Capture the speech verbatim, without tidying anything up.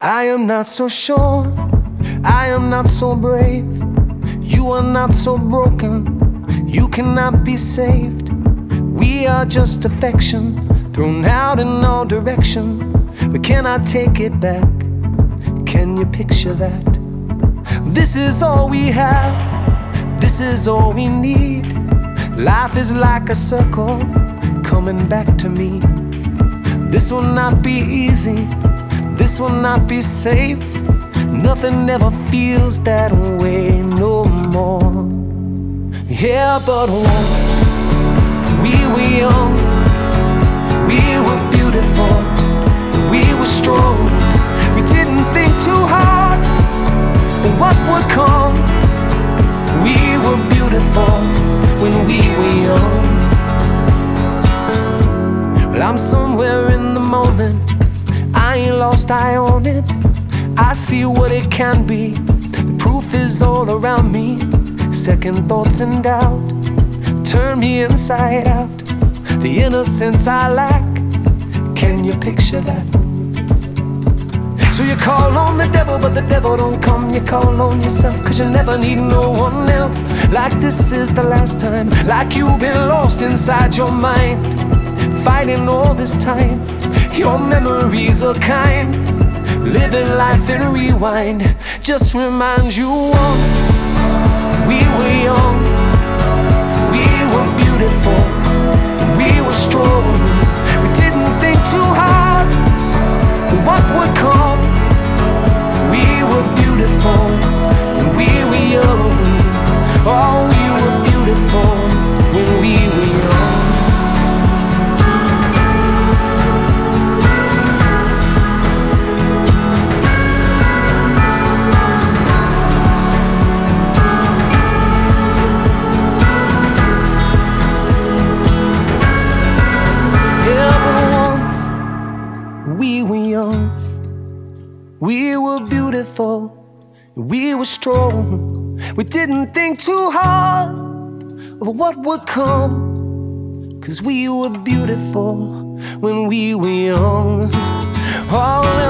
I am not so sure, I am not so brave. You are not so broken, you cannot be saved. We are just affection, thrown out in all direction. But can I take it back? Can you picture that? This is all we have, this is all we need. Life is like a circle, coming back to me. This will not be easy, this will not be safe. Nothing ever feels that way no more. Yeah, but once we were young, we were beautiful, we were strong. We didn't think too hard what would come. We were beautiful when we were young. Well, I'm somewhere in the moment, I ain't lost, I own it. I see what it can be, the proof is all around me. Second thoughts and doubt turn me inside out. The innocence I lack, can you picture that? So you call on the devil, but the devil don't come. You call on yourself, cause you never need no one else. Like this is the last time, like you've been lost inside your mind, fighting all this time. Your memories are kind, living life in rewind. Just remind you once we were young, we were beautiful, we were strong. We didn't think too hard what would come. We were beautiful when we were young. Oh, we were beautiful when we were young. We were young, we were beautiful, we were strong. We didn't think too hard of what would come, cause we were beautiful when we were young. All